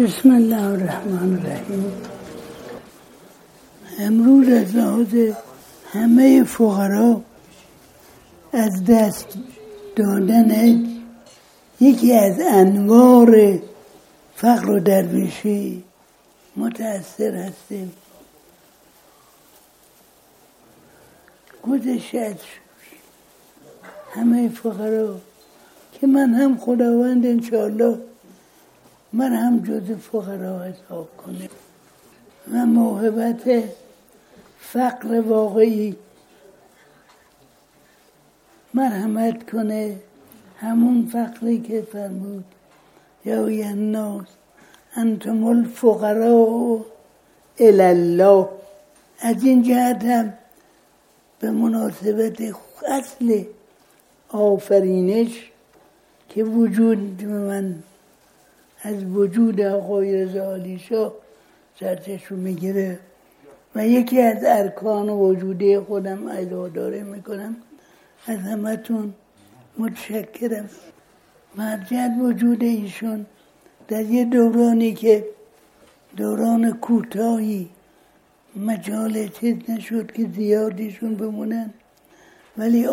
بسم الله الرحمن الرحیم. امروز از لحاظ همه فقرا از دست دادن یکی از انوار فقر و درویشی متأثر هستیم. گذشته از همه فقرا که من هم خداوند انشاءالله من هم جز فقرا حساب کنه و موهبت فقر واقعی مرحمت کنه، همون فقری که فرمود یا ای الناس انتم الفقراء الی الله. از این جهت هم به مناسبت اصل آفرینش که وجود من از وجود آقای رضا علی شاه سرچشمه میگیره و یکی از ارکان وجودی خودم عزاداری میکنم. از همتون متشکرم. مرجع وجود ایشون در یه دورانی که دوران کوتاهی مجال چیز نشد که زیادیشون بمونن، ولی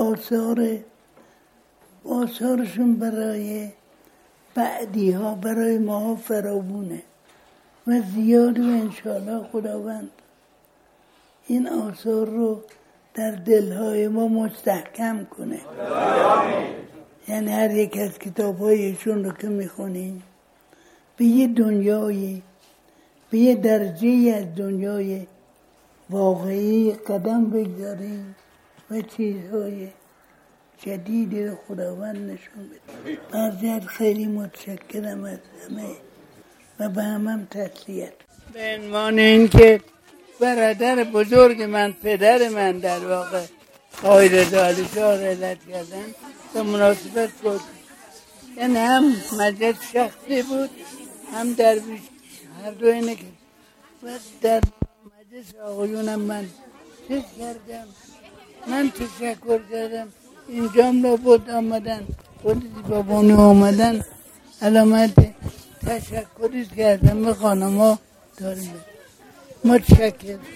آثارشون برای بعدی ها برای ما فراوونه و زیاد و انشاءالله خداوند این آثار رو در دلهای ما مستحکم کنه. یعنی هر یک از کتاب هایشون رو که میخونیم به یه دنیایی، به یه درجه از دنیای واقعی قدم بگذاریم و چیزهای جدیدی رو خداوند نشون بده. برزد خیلی متشکرم از همه و به هم تسلیت. به عنوان این که برادر بزرگ من، پدر من در واقع آقای رضا علی شاه رحلت کردن به مناسبت بود، یعنی هم مجلس شخصی بود هم درویش، هر دو اینه که و در مجلس آقایونم من چیز کردم، من تشکر کردم. اینجام را بود آمدن خودی بابانو آمدن علامت تشکری کردم به خانما داریم. متشکر.